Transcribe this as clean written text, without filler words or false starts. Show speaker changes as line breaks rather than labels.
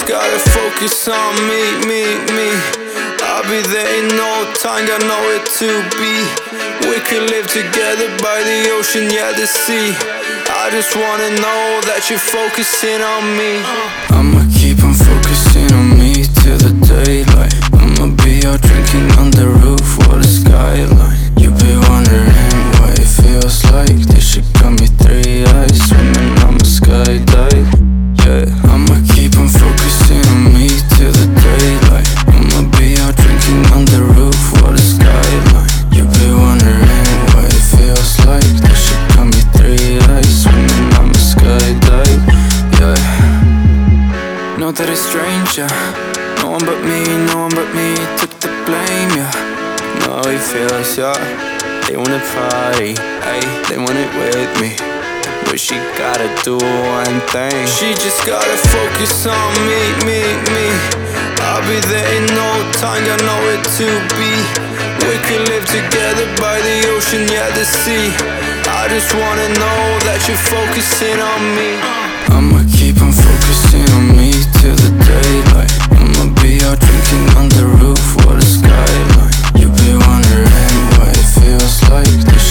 just gotta focus on me. I'll be there in no time, got nowhere to be. We could live together by the ocean, yeah, the sea. I just wanna know that you're focusing on me. I'ma keep on focusing on me till the daylight. I'ma be out drinking on the roof, what a skyline. You be wondering what it feels like. This shit got me 3 eyes, swimming, I'ma skydive. Yeah, I'ma keep on focusing on me till the daylight. I'ma be out drinking on the roof, what a skyline. You be wondering what it feels like. This shit got me 3 eyes, swimming, I'ma skydive. Yeah, know that it's strange, yeah. No one but me took the blame, yeah. Know how it feels, yeah. They wanna party, ayy, they want it with me. But she gotta do one thing. She just gotta focus on me. I'll be there in no time, got nowhere to be. We could live together by the ocean, yeah, the sea. I just wanna know that you're focusing on me. I'ma keep on focusing on me till the daylight. I'ma be out drinking on the roof, what a skyline. You be wondering what it feels like.